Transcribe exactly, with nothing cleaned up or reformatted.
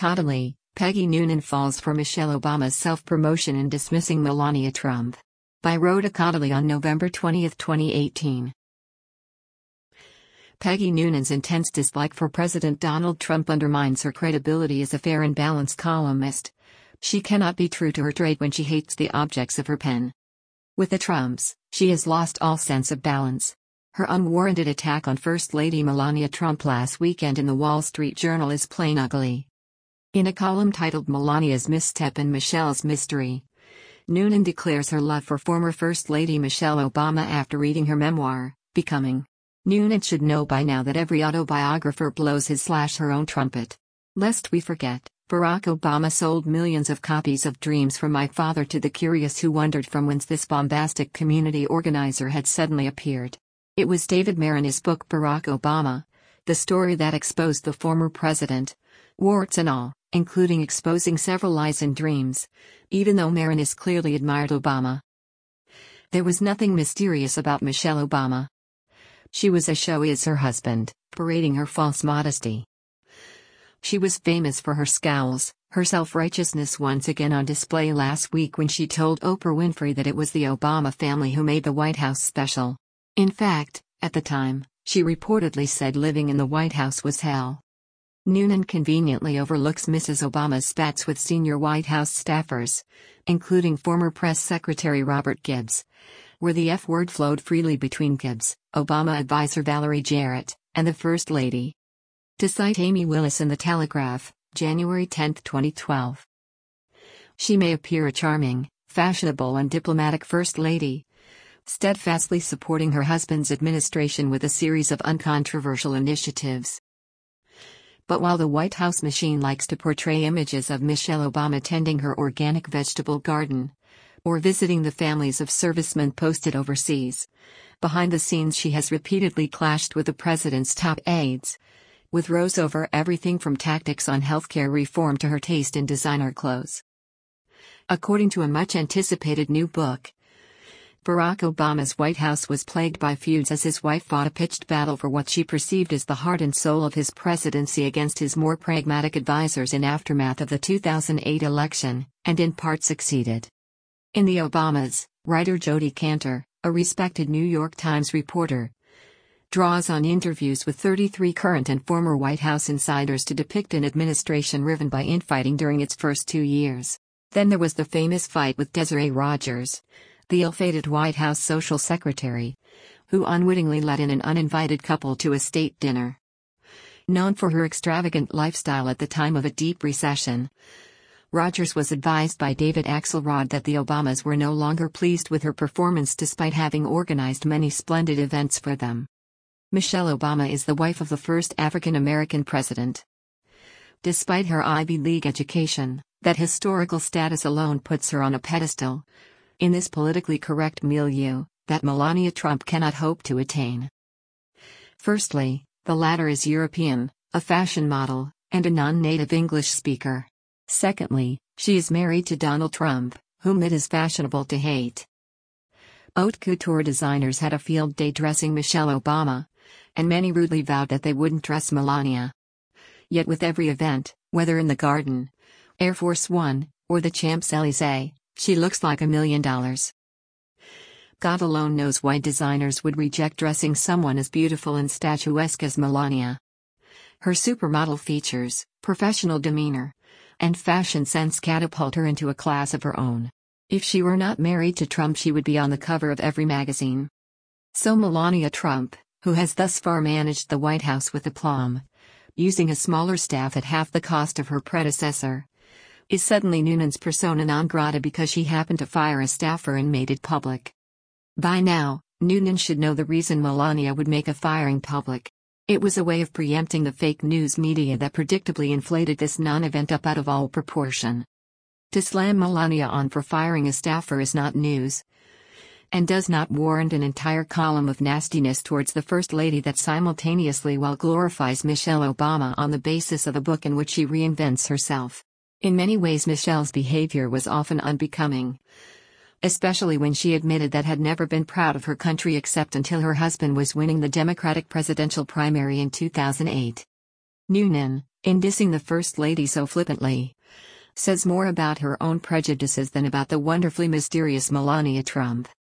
Reportedly, Peggy Noonan falls for Michelle Obama's self-promotion in dismissing Melania Trump. By Rhoda Cotterly on November twentieth, twenty eighteen. Peggy Noonan's intense dislike for President Donald Trump undermines her credibility as a fair and balanced columnist. She cannot be true to her trade when she hates the objects of her pen. With the Trumps, she has lost all sense of balance. Her unwarranted attack on First Lady Melania Trump last weekend in the Wall Street Journal is plain ugly. In a column titled Melania's Misstep and Michelle's Mystery, Noonan declares her love for former First Lady Michelle Obama after reading her memoir, Becoming. Noonan should know by now that every autobiographer blows his slash her own trumpet. Lest we forget, Barack Obama sold millions of copies of Dreams from My Father to the curious who wondered from whence this bombastic community organizer had suddenly appeared. It was David Marani's book Barack Obama, the story that exposed the former president, warts and all, including exposing several lies in Dreams, even though Marani clearly admired Obama. There was nothing mysterious about Michelle Obama. She was as showy as her husband, parading her false modesty. She was famous for her scowls, her self-righteousness once again on display last week when she told Oprah Winfrey that it was the Obama family who made the White House special. In fact, at the time, she reportedly said living in the White House was hell. Noonan conveniently overlooks Missus Obama's spats with senior White House staffers, including former Press Secretary Robert Gibbs, where the F-word flowed freely between Gibbs, Obama advisor Valerie Jarrett, and the First Lady. To cite Amy Willis in The Telegraph, January tenth, twenty twelve. She may appear a charming, fashionable and diplomatic First Lady, steadfastly supporting her husband's administration with a series of uncontroversial initiatives. But while the White House machine likes to portray images of Michelle Obama tending her organic vegetable garden, or visiting the families of servicemen posted overseas, behind the scenes she has repeatedly clashed with the president's top aides, with rows over everything from tactics on healthcare reform to her taste in designer clothes. According to a much-anticipated new book, Barack Obama's White House was plagued by feuds as his wife fought a pitched battle for what she perceived as the heart and soul of his presidency against his more pragmatic advisors in aftermath of the two thousand eight election, and in part succeeded. In The Obamas, writer Jodi Kantor, a respected New York Times reporter, draws on interviews with thirty-three current and former White House insiders to depict an administration riven by infighting during its first two years. Then there was the famous fight with Desiree Rogers, the ill-fated White House social secretary, who unwittingly let in an uninvited couple to a state dinner. Known for her extravagant lifestyle at the time of a deep recession, Rogers was advised by David Axelrod that the Obamas were no longer pleased with her performance despite having organized many splendid events for them. Michelle Obama is the wife of the first African-American president. Despite her Ivy League education, that historical status alone puts her on a pedestal, in this politically correct milieu, that Melania Trump cannot hope to attain. Firstly, the latter is European, a fashion model, and a non-native English speaker. Secondly, she is married to Donald Trump, whom it is fashionable to hate. Haute couture designers had a field day dressing Michelle Obama, and many rudely vowed that they wouldn't dress Melania. Yet with every event, whether in the Garden, Air Force One, or the Champs-Élysées, she looks like a million dollars. God alone knows why designers would reject dressing someone as beautiful and statuesque as Melania. Her supermodel features, professional demeanor, and fashion sense catapult her into a class of her own. If she were not married to Trump, she would be on the cover of every magazine. So Melania Trump, who has thus far managed the White House with aplomb, using a smaller staff at half the cost of her predecessor, is suddenly Noonan's persona non grata because she happened to fire a staffer and made it public. By now, Noonan should know the reason Melania would make a firing public. It was a way of preempting the fake news media that predictably inflated this non-event up out of all proportion. To slam Melania on for firing a staffer is not news, and does not warrant an entire column of nastiness towards the First Lady that simultaneously well glorifies Michelle Obama on the basis of a book in which she reinvents herself. In many ways Michelle's behavior was often unbecoming, especially when she admitted that had never been proud of her country except until her husband was winning the Democratic presidential primary in two thousand eight. Noonan, in dissing the First Lady so flippantly. Says more about her own prejudices than about the wonderfully mysterious Melania Trump.